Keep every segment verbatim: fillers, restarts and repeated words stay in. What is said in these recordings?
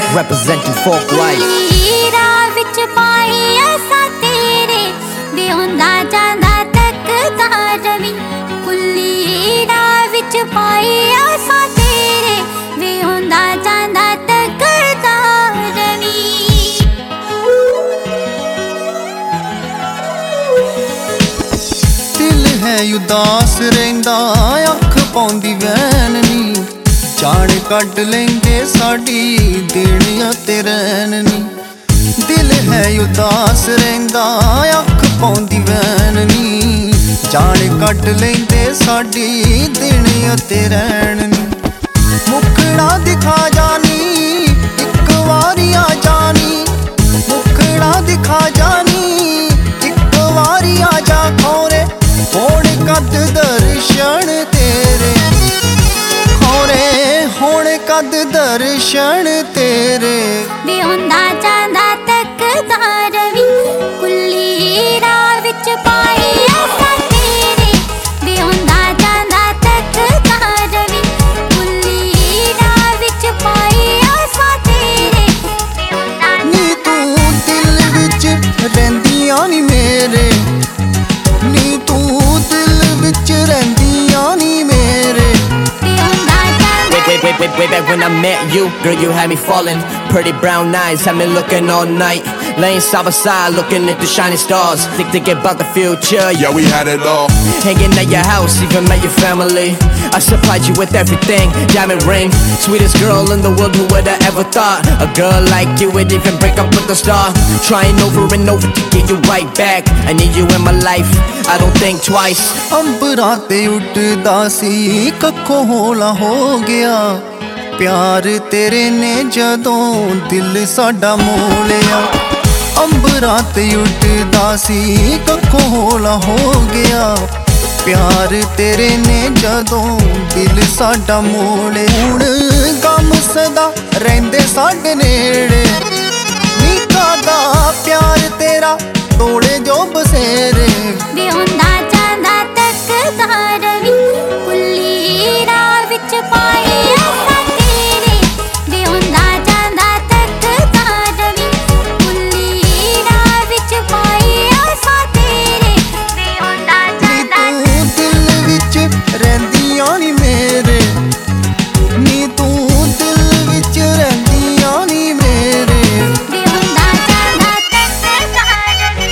representing folk life. ਉਦਾਸ ਰਹਿੰਦਾ ਅੱਖ ਪਾਉਂਦੀ ਵੈਨ ਨੀ ਜਾਣ ਕੱਢ ਲੈਂਦੇ ਸਾਡੀ ਦੇਣੀਆਂ ਤੇ ਰਹਿਣ ਨੀ ਦਿਲ ਹੈ ਉਦਾਸ ਰਹਿੰਦਾ ਅੱਖ ਪਾਉਂਦੀ ਵੈਨ ਨੀ ਜਾਣ ਕੱਢ ਲੈਂਦੇ ਸਾਡੀ ਦੇਣੀਆਂ ਤੇ ਰਹਿਣ ਨੀ ਮੁਖੜਾ ਦਿਖਾ ਜਾਨੀ ਇੱਕ ਵਾਰੀ ਆ ਜਾਨੀ ਮੁਖੜਾ ਦਿਖਾ ਜਾਨੀ ਇੱਕ ਵਾਰੀ ਆ ਜਾ ਖੋਰੇ ਹੋਣ ਕਦ ਦਰਸ਼ਨ ਤੇਰੇ ਖੋਰੇ ਹੋਣ ਕਦ ਦਰਸ਼ਨ ਤੇਰੇ ਵੇ ਹੁੰਦਾ ਜਾਂਦਾ ਤੱਕਦਾ ਰਵੀ ਕੁੱਲੀ ਰਾਹ ਵਿੱਚ ਪਾਈ ਆਸਾਂ ਤੇਰੇ ਵੇ ਹੁੰਦਾ ਜਾਂਦਾ ਤੱਕਦਾ ਰਵੀ ਕੁੱਲੀ ਰਾਹ ਵਿੱਚ ਪਾਈ ਆਸਾਂ ਤੇਰੇ ਨੀ ਤੂੰ ਦਿਲ ਵਿੱਚ ਰਹਿੰਦੀਆਂ ਨੀ ਮੇਰੇ ਨੀ ਤੂੰ ਦਿਲ ਵਿੱਚ ਰਹਿੰਦੀਆਂ ਨੀ ਮੇਰੇ Way, way, way, way back when I met you, girl, you had me falling. Pretty brown eyes had me looking all night. Laying side by side, looking at the shining stars. Think thinking about the future, yeah, we had it all. Hanging at your house, even met your family. I supplied you with everything, diamond ring. Sweetest girl in the world, who would have ever thought a girl like you would even break up with a star. Trying over and over to get you right back. I need you in my life, I don't think twice. ਅੰਬਰਾਂ ਤੇ ਉੱਡਦਾ ਸੀ ਕੱਖੋਂ ਹੌਲਾ ਹੋ ਗਿਆ ਪਿਆਰ ਤੇਰੇ ਨੇ ਜਦੋਂ ਦਿਲ ਸਾਡਾ ਮੋਹ ਲਿਆ ਅੰਬਰਾਂ ਤੇ ਉੱਡਦਾ ਸੀ ਕੱਖੋਂ ਹੌਲਾ ਹੋ ਗਿਆ ਪਿਆਰ ਤੇਰੇ ਨੇ ਜਦੋਂ ਦਿਲ ਸਾਡਾ ਮੋਹ ਲਿਆ ਹੁਣ ਗਮ ਸਦਾ ਰਹਿੰਦੇ ਸਾਡੇ ਨੇੜੇ ਨੀ ਕਾਹਦਾ ਪਿਆਰ ਤੇਰਾ ਤੋੜੇ ਜੋ ਬਸੇਰੇ ਵੇ ਹੁੰਦਾ ਜਾਂਦਾ ਤੱਕਦਾ ਰਵੀ ਕੁੱਲੀ ਰਾਹ ਵਿੱਚ ਪਾਈ ਆਸਾਂ ਤੇਰੇ ਵੇ ਹੁੰਦਾ ਜਾਂਦਾ ਤੱਕਦਾ ਰਵੀ ਕੁੱਲੀ ਰਾਹ ਵਿੱਚ ਪਾਈ ਆਸਾਂ ਤੇਰੇ ਵੇ ਹੁੰਦਾ ਜਾਂਦਾ ਨੀ ਤੂੰ ਦਿਲ ਵਿੱਚ ਰਹਿੰਦੀਆਂ ਨੀ ਮੇਰੇ ਨੀ ਤੂੰ ਦਿਲ ਵਿੱਚ ਰਹਿੰਦੀਆਂ ਨੀ ਮੇਰੇ ਵੇ ਹੁੰਦਾ ਜਾਂਦਾ ਤੱਕਦਾ ਰਵੀ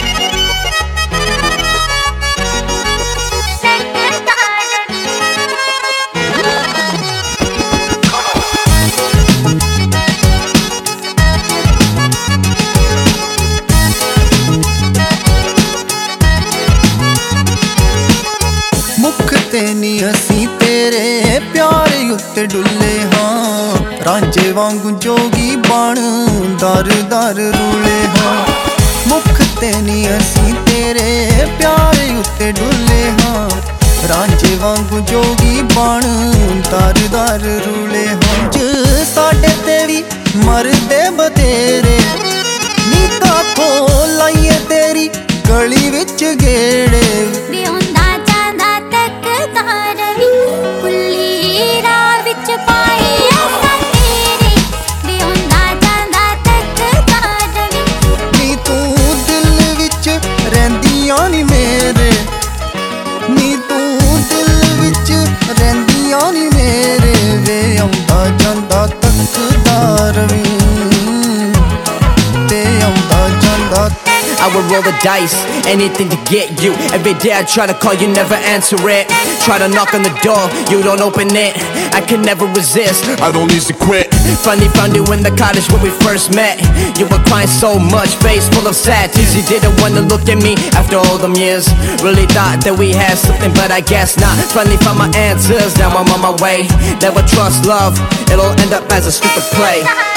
ਮੁੱਖ ਤੇ ਨੀ ਅਸੀਂ ਤੇਰੇ ਪਿਆਰ ਉੱਤੇ ਡੁੱਲੇ ਹਾਂ ਰਾਂਝੇ ਵਾਂਗੂ ਜੋਗੀ ਬਣ ਦਰ ਦਰ ਰੁਲੇ ਹਾਂ ਮੁੱਖ ਤੇ ਨੀ ਅਸੀਂ ਤੇਰੇ ਪਿਆਰ ਉੱਤੇ ਡੁੱਲੇ ਹਾਂ ਰਾਂਝੇ ਵਾਂਗੂ ਜੋਗੀ ਬਣ ਦਰ ਦਰ ਰੁਲੇ ਹਾਂ ਜ ਸਾਡੇ ਤੇ ਵੀ ਮਰਦੇ ਬਤੇਰੇ ਨੀ ਕਾਥੋਂ ਲਾਈਏ ਤੇਰੀ ਗਲੀ ਵਿੱਚ ਗੇੜੇ ਵੇ ਹੁੰਦਾ ਜਾਂਦਾ ਤੱਕਦਾ ਰਵੀ ਕੁੱਲੀ ਰਾਹ ਵਿੱਚ ਪਾਈ ਆਸਾਂ ਤੇਰੇ ਵੇ ਹੁੰਦਾ ਜਾਂਦਾ ਤੱਕਦਾ ਰਵੀ ਨੀ ਤੂੰ ਦਿਲ ਵਿੱਚ ਰਹਿੰਦੀਆਂ ਨੀ ਮੇਰੇ ਨੀ ਤੂੰ ਦਿਲ ਵਿੱਚ ਰਹਿੰਦੀਆਂ ਨੀ ਮੇਰੇ ਵੇ ਆਉਂਦਾ ਜਾਂਦਾ ਤੱਕਦਾ ਰਵੀ ਤੇ ਆਉਂਦਾ ਜਾਂਦਾ I would roll the dice, anything to get you. Every day I try to call, you never answer it. Try to knock on the door, you don't open it. I can never resist, I don't need to quit. Finally found you in the cottage when we first met. You were crying so much, face full of sad tears. You didn't want to look at me after all them years. Really thought that we had something, but I guess not. Finally found my answers, now I'm on my way. Never trust love, it'll end up as a stupid play.